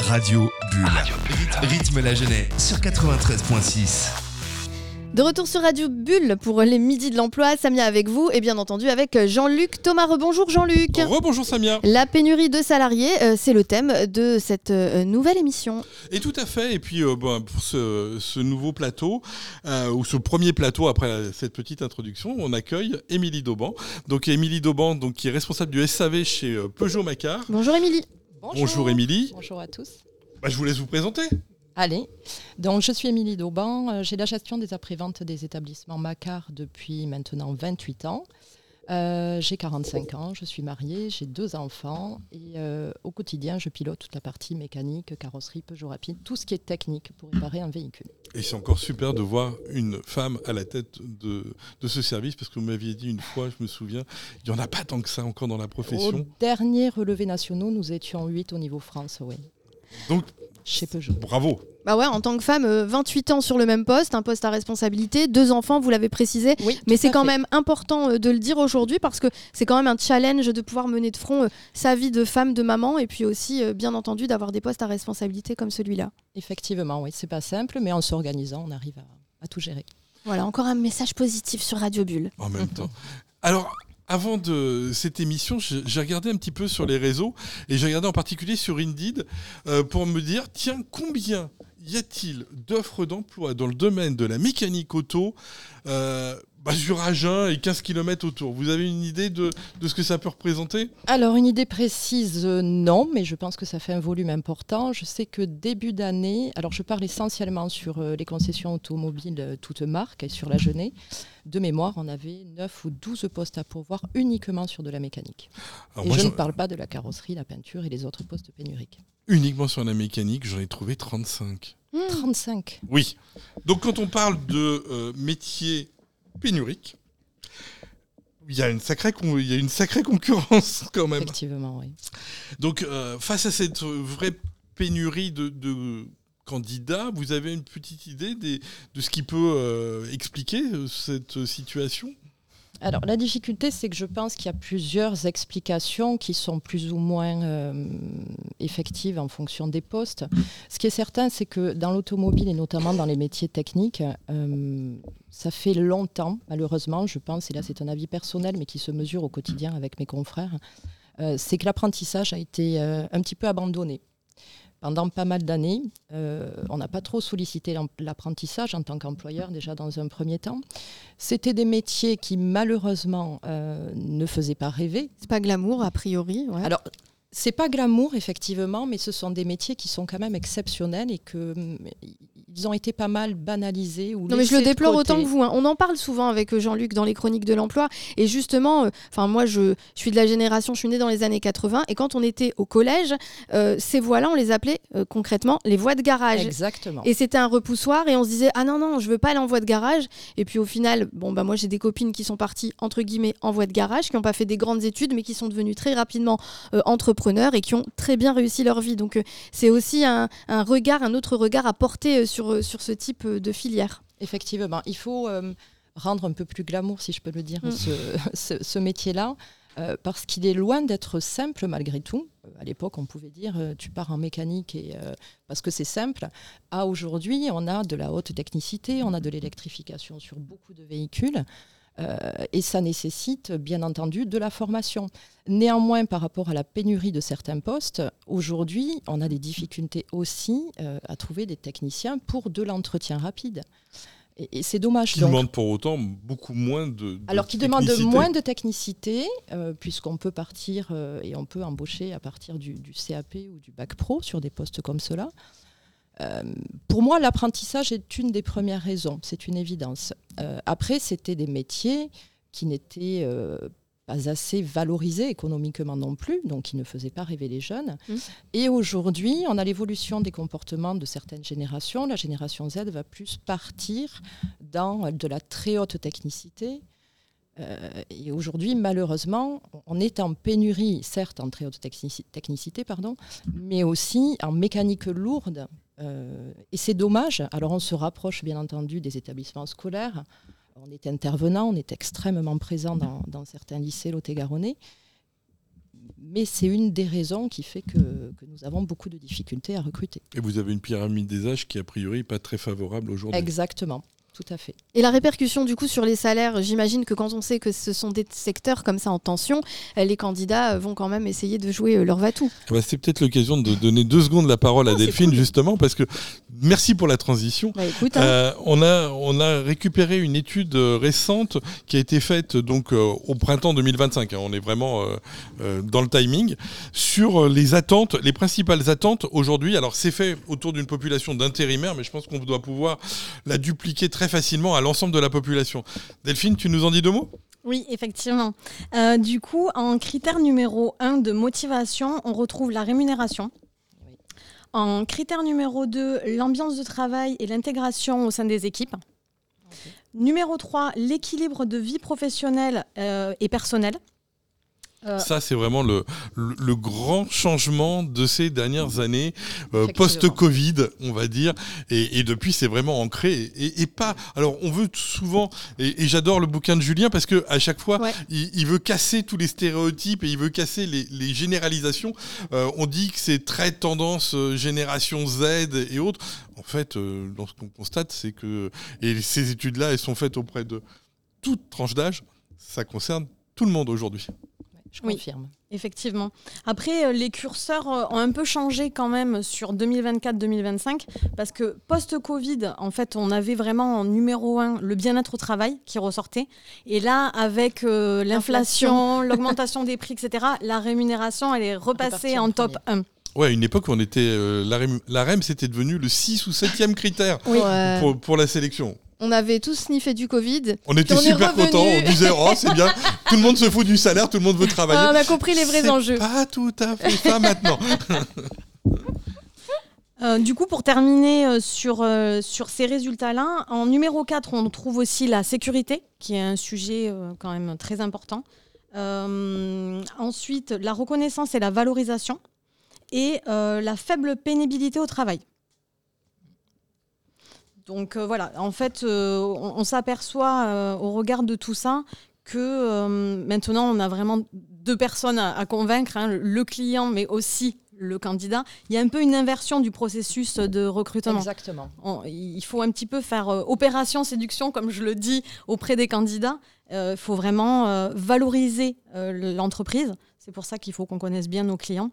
Radio Bulle. Rythme la jeunesse sur 93.6. De retour sur Radio Bulle pour les midis de l'emploi, Samia avec vous et bien entendu avec Jean-Luc Thomas. Rebonjour Jean-Luc. Rebonjour Samia. La pénurie de salariés, c'est le thème de cette nouvelle émission. Et tout à fait, et puis pour ce nouveau plateau, ou ce premier plateau après cette petite introduction, on accueille Émilie Dauban. Donc Émilie Dauban, qui est responsable du SAV chez Peugeot Macar. Bonjour Émilie. Bonjour Émilie. Bonjour à tous. Je vous laisse vous présenter. Allez, donc je suis Émilie Dauban, j'ai la gestion des après-ventes des établissements Macar depuis maintenant 28 ans. J'ai 45 ans, je suis mariée, j'ai 2 enfants et au quotidien je pilote toute la partie mécanique, carrosserie, Peugeot Rapide, tout ce qui est technique pour réparer un véhicule. Et c'est encore super de voir une femme à la tête de ce service, parce que vous m'aviez dit une fois, je me souviens, il n'y en a pas tant que ça encore dans la profession. Aux derniers relevés nationaux, nous étions 8 au niveau France, oui. Donc, chez Peugeot. Bravo. Bah ouais, en tant que femme, 28 ans sur le même poste, un poste à responsabilité, 2 enfants, vous l'avez précisé. Oui, mais c'est quand même important de le dire aujourd'hui parce que c'est quand même un challenge de pouvoir mener de front sa vie de femme, de maman et puis aussi, bien entendu, d'avoir des postes à responsabilité comme celui-là. Effectivement, oui, c'est pas simple, mais en s'organisant, on arrive à tout gérer. Voilà, encore un message positif sur Radio Bulle. En même temps. Alors, avant de cette émission, j'ai regardé un petit peu sur les réseaux et j'ai regardé en particulier sur Indeed pour me dire, tiens, combien y a-t-il d'offres d'emploi dans le domaine de la mécanique auto sur Agen et 15 km autour? Vous avez une idée de ce que ça peut représenter? Alors, une idée précise, non, mais je pense que ça fait un volume important. Je sais que début d'année, alors je parle essentiellement sur les concessions automobiles toutes marques et sur la Genée. De mémoire, on avait 9 ou 12 postes à pourvoir uniquement sur de la mécanique. Alors et je ne parle pas de la carrosserie, la peinture et les autres postes pénuriques. Uniquement sur la mécanique, j'en ai trouvé 35. 35? Oui. Donc quand on parle de métiers pénuriques, il y a une sacrée concurrence quand même. Effectivement, oui. Donc face à cette vraie pénurie de candidats, vous avez une petite idée de ce qui peut expliquer cette situation ? Alors, la difficulté, c'est que je pense qu'il y a plusieurs explications qui sont plus ou moins effectives en fonction des postes. Ce qui est certain, c'est que dans l'automobile et notamment dans les métiers techniques, ça fait longtemps, malheureusement, je pense, et là c'est un avis personnel, mais qui se mesure au quotidien avec mes confrères, c'est que l'apprentissage a été un petit peu abandonné. Pendant pas mal d'années, on n'a pas trop sollicité l'apprentissage en tant qu'employeur, déjà dans un premier temps. C'était des métiers qui, malheureusement, ne faisaient pas rêver. C'est pas glamour, a priori. Ouais. Alors, c'est pas glamour, effectivement, mais ce sont des métiers qui sont quand même exceptionnels et qu'ils ont été pas mal banalisés. Ou non, mais je le déplore de côté. autant que vous. Hein. On en parle souvent avec Jean-Luc dans les chroniques de l'emploi. Et justement, moi, je suis de la génération, je suis née dans les années 80. Et quand on était au collège, ces voies-là, on les appelait concrètement les voies de garage. Exactement. Et c'était un repoussoir. Et on se disait, ah non, je veux pas aller en voie de garage. Et puis au final, moi, j'ai des copines qui sont parties, entre guillemets, en voie de garage, qui n'ont pas fait des grandes études, mais qui sont devenues très rapidement entrepreneurs et qui ont très bien réussi leur vie. Donc c'est aussi un autre regard à porter sur ce type de filière. Effectivement, il faut rendre un peu plus glamour, si je peux le dire, ce métier-là, parce qu'il est loin d'être simple malgré tout. À l'époque, on pouvait dire tu pars en mécanique parce que c'est simple. À aujourd'hui, on a de la haute technicité, on a de l'électrification sur beaucoup de véhicules. Et ça nécessite bien entendu de la formation. Néanmoins, par rapport à la pénurie de certains postes, aujourd'hui, on a des difficultés aussi à trouver des techniciens pour de l'entretien rapide. Et c'est dommage. Qui demandent pour autant beaucoup moins de alors, qui demandent moins de technicité, puisqu'on peut partir et on peut embaucher à partir du CAP ou du bac pro sur des postes comme cela. Pour moi, l'apprentissage est une des premières raisons, c'est une évidence. Après, c'était des métiers qui n'étaient pas assez valorisés économiquement non plus, donc qui ne faisaient pas rêver les jeunes. Et aujourd'hui, on a l'évolution des comportements de certaines générations. La génération Z va plus partir dans de la très haute technicité. Et aujourd'hui, malheureusement, on est en pénurie, certes en très haute technicité, mais aussi en mécanique lourde. Et c'est dommage. Alors on se rapproche bien entendu des établissements scolaires. On est intervenant, on est extrêmement présent dans certains lycées lot-et-garonnais. mais c'est une des raisons qui fait que nous avons beaucoup de difficultés à recruter. Et vous avez une pyramide des âges qui, a priori, n'est pas très favorable aujourd'hui. Exactement. Tout à fait. Et la répercussion du coup sur les salaires, j'imagine que quand on sait que ce sont des secteurs comme ça en tension, les candidats vont quand même essayer de jouer leur va-tout. C'est peut-être l'occasion de donner 2 secondes la parole à Delphine, cool. Justement, parce que merci pour la transition. Écoute, on a récupéré une étude récente qui a été faite donc, au printemps 2025. On est vraiment dans le timing sur les attentes, les principales attentes aujourd'hui. Alors c'est fait autour d'une population d'intérimaires, mais je pense qu'on doit pouvoir la dupliquer très facilement à l'ensemble de la population. Delphine, tu nous en dis 2 mots ? Oui, effectivement. Du coup, en critère numéro 1 de motivation, on retrouve la rémunération. Oui. En critère numéro 2, l'ambiance de travail et l'intégration au sein des équipes. Okay. Numéro 3, l'équilibre de vie professionnelle et personnelle. Ça, c'est vraiment le grand changement de ces dernières années, post-Covid, on va dire. Et depuis, c'est vraiment ancré. Et pas. Alors, on veut souvent. Et j'adore le bouquin de Julien parce qu'à chaque fois, il veut casser tous les stéréotypes et il veut casser les généralisations. On dit que c'est très tendance génération Z et autres. En fait, ce qu'on constate, c'est que. Et ces études-là, elles sont faites auprès de toute tranche d'âge. Ça concerne tout le monde aujourd'hui. Je confirme. Oui, effectivement. Après, les curseurs ont un peu changé quand même sur 2024-2025 parce que post-Covid, en fait, on avait vraiment en numéro 1 le bien-être au travail qui ressortait. Et là, avec l'inflation, l'augmentation des prix, etc., la rémunération, elle est repassée en top 1. Ouais, une époque où on était, la REM, c'était devenu le 6 ou 7e critère pour la sélection. On avait tous sniffé du Covid. On était super contents. On disait, c'est bien. Tout le monde se fout du salaire, tout le monde veut travailler. On a compris les vrais enjeux. Pas tout à fait ça maintenant. Du coup, pour terminer sur ces résultats-là, en numéro 4, on trouve aussi la sécurité, qui est un sujet quand même très important. Ensuite, la reconnaissance et la valorisation. Et la faible pénibilité au travail. Donc voilà, en fait, on s'aperçoit au regard de tout ça que maintenant, on a vraiment 2 personnes à convaincre, le client, mais aussi le candidat. Il y a un peu une inversion du processus de recrutement. Exactement. Il faut un petit peu faire opération séduction, comme je le dis, auprès des candidats. Il faut vraiment valoriser l'entreprise. C'est pour ça qu'il faut qu'on connaisse bien nos clients.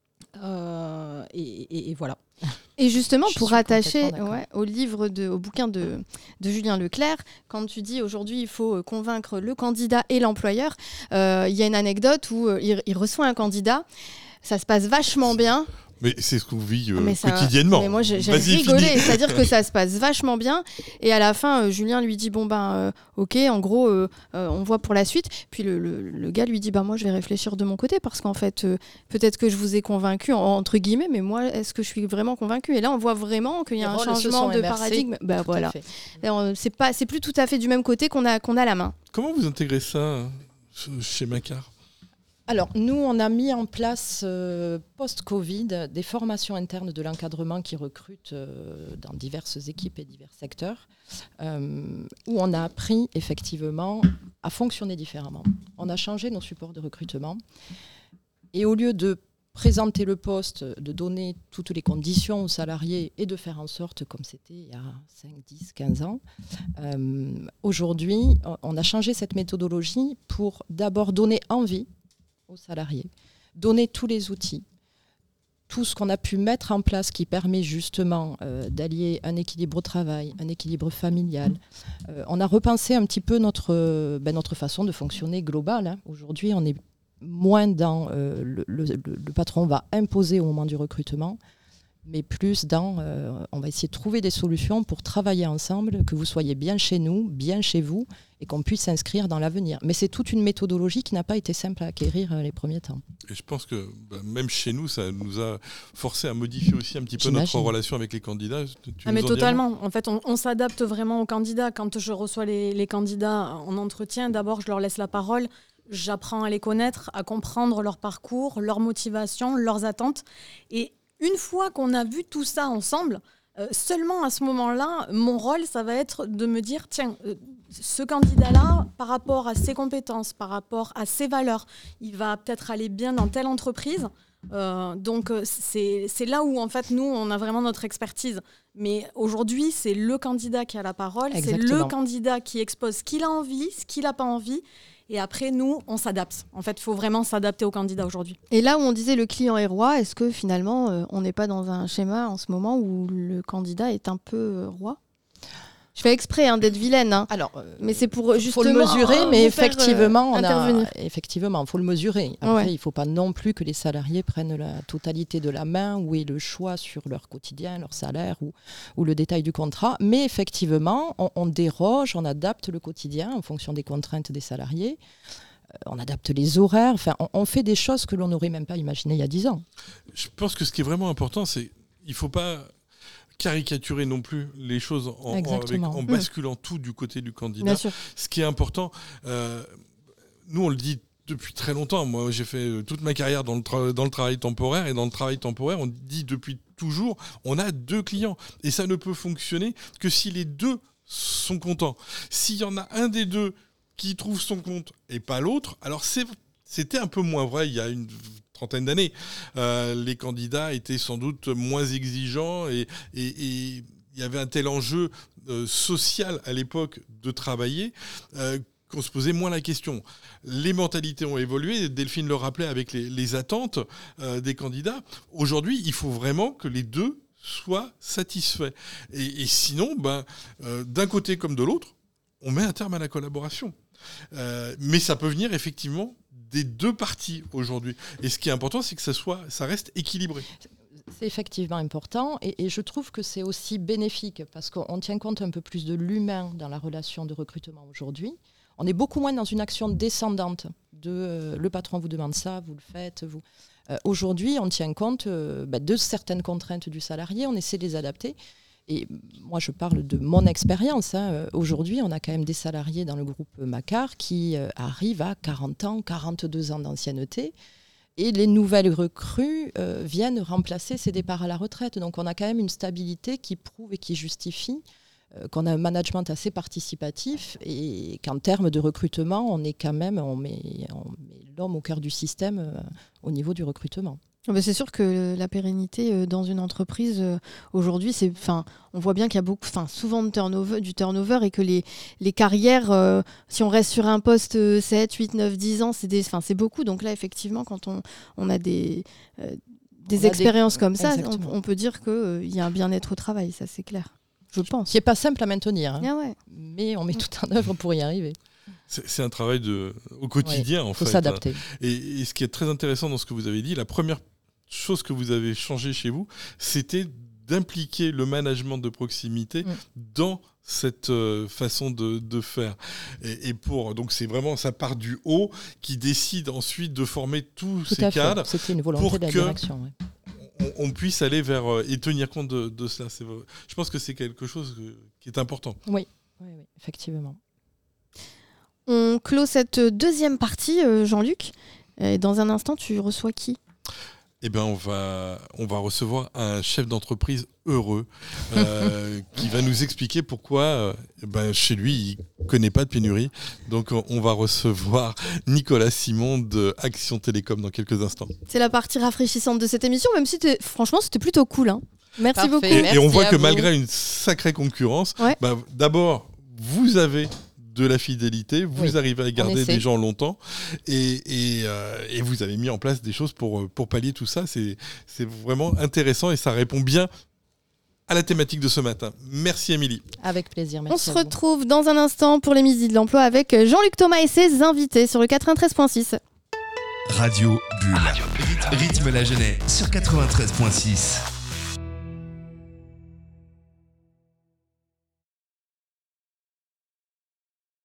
Et voilà. Et justement, pour rattacher au bouquin de Julien Leclerc, quand tu dis aujourd'hui il faut convaincre le candidat et l'employeur, il y a une anecdote où il reçoit un candidat, ça se passe vachement bien. Mais c'est ce qu'on vit quotidiennement. Mais moi, j'ai rigolé. C'est-à-dire que ça se passe vachement bien. Et à la fin, Julien lui dit ok, en gros, on voit pour la suite. Puis le gars lui dit moi, je vais réfléchir de mon côté parce qu'en fait, peut-être que je vous ai convaincu, entre guillemets, mais moi, est-ce que je suis vraiment convaincu ? Et là, on voit vraiment qu'il y a un changement de paradigme. Voilà. C'est plus tout à fait du même côté qu'on a la main. Comment vous intégrez ça chez Macquart ? Alors, nous, on a mis en place, post-Covid, des formations internes de l'encadrement qui recrutent dans diverses équipes et divers secteurs, où on a appris effectivement à fonctionner différemment. On a changé nos supports de recrutement. Et au lieu de présenter le poste, de donner toutes les conditions aux salariés et de faire en sorte, comme c'était il y a 5, 10, 15 ans, aujourd'hui, on a changé cette méthodologie pour d'abord donner envie aux salariés, donner tous les outils, tout ce qu'on a pu mettre en place qui permet justement d'allier un équilibre au travail, un équilibre familial. On a repensé un petit peu notre façon de fonctionner globale. Aujourd'hui, on est moins dans le patron va imposer au moment du recrutement, mais plus dans on va essayer de trouver des solutions pour travailler ensemble, que vous soyez bien chez nous, bien chez vous, et qu'on puisse s'inscrire dans l'avenir. Mais c'est toute une méthodologie qui n'a pas été simple à acquérir les premiers temps. Et je pense que même chez nous, ça nous a forcé à modifier aussi un petit peu notre relation avec les candidats. Mais totalement. En fait, on s'adapte vraiment aux candidats. Quand je reçois les candidats en entretien, d'abord, je leur laisse la parole. J'apprends à les connaître, à comprendre leur parcours, leurs motivations, leurs attentes. Et une fois qu'on a vu tout ça ensemble, seulement à ce moment-là, mon rôle, ça va être de me dire, tiens, ce candidat-là, par rapport à ses compétences, par rapport à ses valeurs, il va peut-être aller bien dans telle entreprise. Donc c'est là où en fait nous on a vraiment notre expertise. Mais aujourd'hui c'est le candidat qui a la parole, Exactement. c'est le candidat qui expose ce qu'il a envie, ce qu'il n'a pas envie. Et après, nous, on s'adapte. En fait, il faut vraiment s'adapter au candidat aujourd'hui. Et là où on disait le client est roi, est-ce que finalement, on n'est pas dans un schéma en ce moment où le candidat est un peu roi ? Je fais exprès d'être vilaine, Alors, mais c'est pour justement... faut le mesurer, mais vous faire, intervenir. effectivement, il faut le mesurer. Après, Ouais. il ne faut pas non plus que les salariés prennent la totalité de la main ou aient le choix sur leur quotidien, leur salaire ou le détail du contrat. Mais effectivement, on déroge, on adapte le quotidien en fonction des contraintes des salariés. On adapte les horaires. Enfin, on fait des choses que l'on n'aurait même pas imaginées il y a 10 ans. Je pense que ce qui est vraiment important, c'est qu'il ne faut pas caricaturer non plus les choses en basculant tout du côté du candidat. Bien sûr. Ce qui est important, nous on le dit depuis très longtemps, moi j'ai fait toute ma carrière dans le travail temporaire, et dans le travail temporaire on dit depuis toujours, on a 2 clients et ça ne peut fonctionner que si les 2 sont contents. S'il y en a un des 2 qui trouve son compte et pas l'autre, alors c'était un peu moins vrai il y a une trentaine d'années. Les candidats étaient sans doute moins exigeants et il y avait un tel enjeu social à l'époque de travailler qu'on se posait moins la question. Les mentalités ont évolué, Delphine le rappelait avec les attentes des candidats. Aujourd'hui, il faut vraiment que les 2 soient satisfaits. Et sinon, d'un côté comme de l'autre, on met un terme à la collaboration. Mais ça peut venir effectivement des 2 parties aujourd'hui. Et ce qui est important, c'est que ça reste équilibré. C'est effectivement important et je trouve que c'est aussi bénéfique parce qu'on tient compte un peu plus de l'humain dans la relation de recrutement aujourd'hui. On est beaucoup moins dans une action descendante de le patron vous demande ça, vous le faites. Aujourd'hui, on tient compte de certaines contraintes du salarié, on essaie de les adapter. Et moi, je parle de mon expérience. Aujourd'hui, on a quand même des salariés dans le groupe Macar qui arrivent à 40 ans, 42 ans d'ancienneté. Et les nouvelles recrues viennent remplacer ces départs à la retraite. Donc, on a quand même une stabilité qui prouve et qui justifie qu'on a un management assez participatif et qu'en termes de recrutement, on met l'homme au cœur du système au niveau du recrutement. C'est sûr que la pérennité dans une entreprise aujourd'hui, on voit bien qu'il y a souvent du turnover et que les carrières, si on reste sur un poste 7, 8, 9, 10 ans, c'est beaucoup. Donc là, effectivement, quand on a des expériences comme ça, on peut dire qu'il y a un bien-être au travail, ça c'est clair, je pense. Qui n'est pas simple à maintenir, Ah ouais. mais on met tout en œuvre pour y arriver. C'est un travail au quotidien, en fait. Il faut s'adapter. Et ce qui est très intéressant dans ce que vous avez dit, la première chose que vous avez changé chez vous, c'était d'impliquer le management de proximité dans cette façon de faire. Donc c'est vraiment, ça part du haut qui décide ensuite de former tous ces cadres. C'était une volonté de la direction. On puisse aller vers et tenir compte de cela. Je pense que c'est quelque chose qui est important. Oui, effectivement. On clôt cette deuxième partie, Jean-Luc. Et dans un instant, tu reçois qui ? Eh bien, on va recevoir un chef d'entreprise heureux qui va nous expliquer pourquoi chez lui, il ne connaît pas de pénurie. Donc, on va recevoir Nicolas Simon de Action Télécom dans quelques instants. C'est la partie rafraîchissante de cette émission, même si franchement, c'était plutôt cool. Merci Parfait, beaucoup. Et on voit que vous. malgré une sacrée concurrence, Ouais. D'abord, vous avez de la fidélité, vous arrivez à garder des gens longtemps et vous avez mis en place des choses pour pallier tout ça. C'est vraiment intéressant et ça répond bien à la thématique de ce matin. Merci Émilie. Avec plaisir, merci. On se retrouve dans un instant pour les Midis de l'Emploi avec Jean-Luc Thomas et ses invités sur le 93.6. Radio Bulle. Rythme la jeunesse sur 93.6.